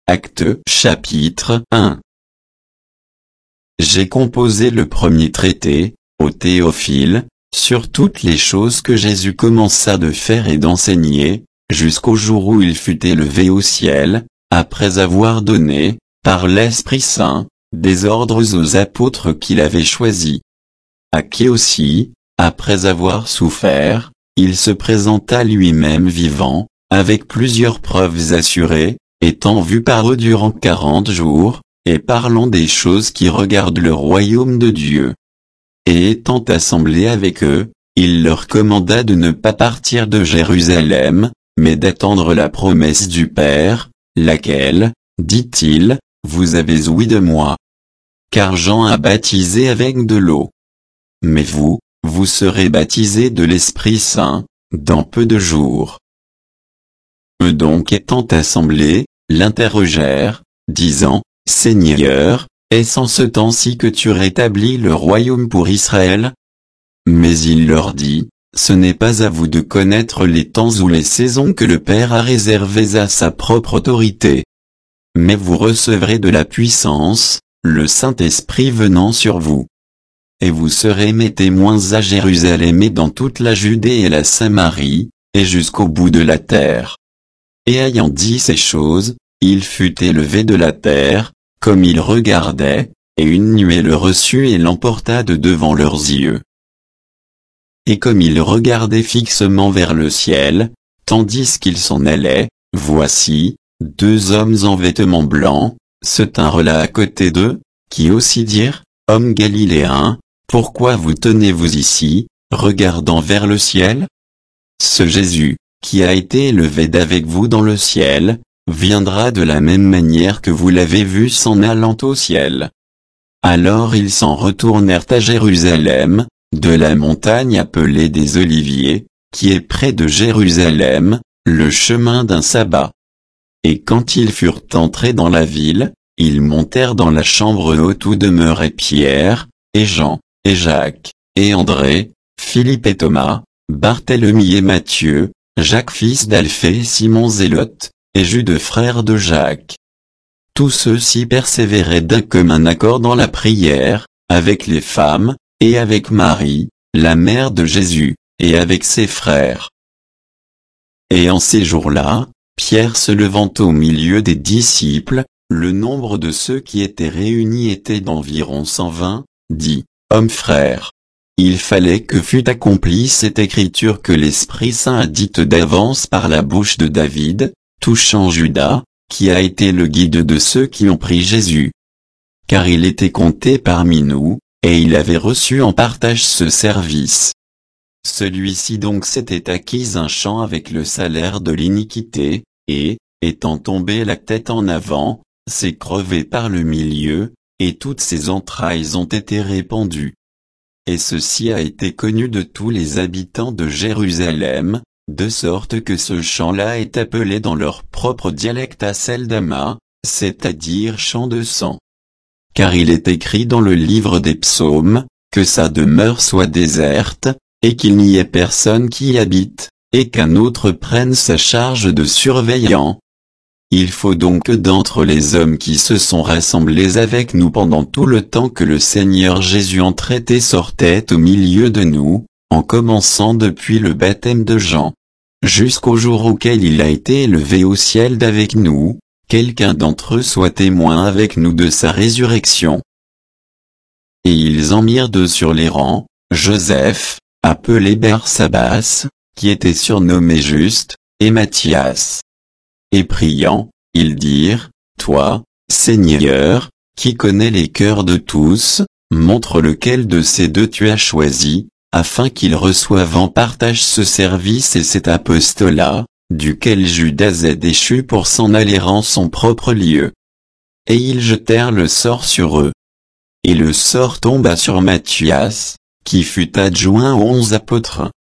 Actes chapitre 1. J'ai composé le premier traité, ô Théophile, sur toutes les choses que Jésus commença de faire et d'enseigner, jusqu'au jour où il fut élevé au ciel, après avoir donné, par l'Esprit Saint, des ordres aux apôtres qu'il avait choisis. À qui aussi, après avoir souffert, il se présenta lui-même vivant, avec plusieurs preuves assurées, étant vu par eux durant 40 jours, et parlant des choses qui regardent le royaume de Dieu. Et étant assemblé avec eux, il leur commanda de ne pas partir de Jérusalem, mais d'attendre la promesse du Père, laquelle, dit-il, vous avez ouï de moi. Car Jean a baptisé avec de l'eau. Mais vous, vous serez baptisés de l'Esprit Saint, dans peu de jours. Eux donc étant assemblés, l'interrogèrent, disant, Seigneur, est-ce en ce temps-ci que tu rétablis le royaume pour Israël? Mais il leur dit, ce n'est pas à vous de connaître les temps ou les saisons que le Père a réservés à sa propre autorité. Mais vous recevrez de la puissance, le Saint-Esprit venant sur vous. Et vous serez mes témoins à Jérusalem et dans toute la Judée et la Samarie, et jusqu'au bout de la terre. Et ayant dit ces choses, il fut élevé de la terre, comme il regardait, et une nuée le reçut et l'emporta de devant leurs yeux. Et comme il regardait fixement vers le ciel, tandis qu'il s'en allait, voici, 2 hommes en vêtements blancs, se tinrent là à côté d'eux, qui aussi dirent, Hommes galiléens, pourquoi vous tenez-vous ici, regardant vers le ciel? Ce Jésus, qui a été élevé d'avec vous dans le ciel, viendra de la même manière que vous l'avez vu s'en allant au ciel. Alors ils s'en retournèrent à Jérusalem, de la montagne appelée des Oliviers, qui est près de Jérusalem, le chemin d'un sabbat. Et quand ils furent entrés dans la ville, ils montèrent dans la chambre haute où demeuraient Pierre, et Jean, et Jacques, et André, Philippe et Thomas, Barthélemy et Matthieu, Jacques fils d'Alphée et Simon Zélote, et Jude frère de Jacques. Tous ceux-ci persévéraient d'un commun accord dans la prière, avec les femmes, et avec Marie, la mère de Jésus, et avec ses frères. Et en ces jours-là, Pierre se levant au milieu des disciples, le nombre de ceux qui étaient réunis était d'environ 120, dit, Hommes frères, il fallait que fût accomplie cette écriture que l'Esprit Saint a dite d'avance par la bouche de David, touchant Judas, qui a été le guide de ceux qui ont pris Jésus. Car il était compté parmi nous, et il avait reçu en partage ce service. Celui-ci donc s'était acquis un champ avec le salaire de l'iniquité, et, étant tombé la tête en avant, s'est crevé par le milieu, et toutes ses entrailles ont été répandues. Et ceci a été connu de tous les habitants de Jérusalem, de sorte que ce champ-là est appelé dans leur propre dialecte Aceldama, c'est-à-dire champ de sang. Car il est écrit dans le livre des psaumes, que sa demeure soit déserte, et qu'il n'y ait personne qui y habite, et qu'un autre prenne sa charge de surveillant. Il faut donc que d'entre les hommes qui se sont rassemblés avec nous pendant tout le temps que le Seigneur Jésus entrait et sortait au milieu de nous, en commençant depuis le baptême de Jean, jusqu'au jour auquel il a été élevé au ciel d'avec nous, quelqu'un d'entre eux soit témoin avec nous de sa résurrection. Et ils en mirent 2 sur les rangs, Joseph, appelé Barsabas, qui était surnommé Juste, et Matthias. Et priant, ils dirent, Toi, Seigneur, qui connais les cœurs de tous, montre lequel de ces 2 tu as choisi, afin qu'ils reçoivent en partage ce service et cet apostolat, duquel Judas est déchu pour s'en aller en son propre lieu. Et ils jetèrent le sort sur eux. Et le sort tomba sur Matthias, qui fut adjoint aux 11 apôtres.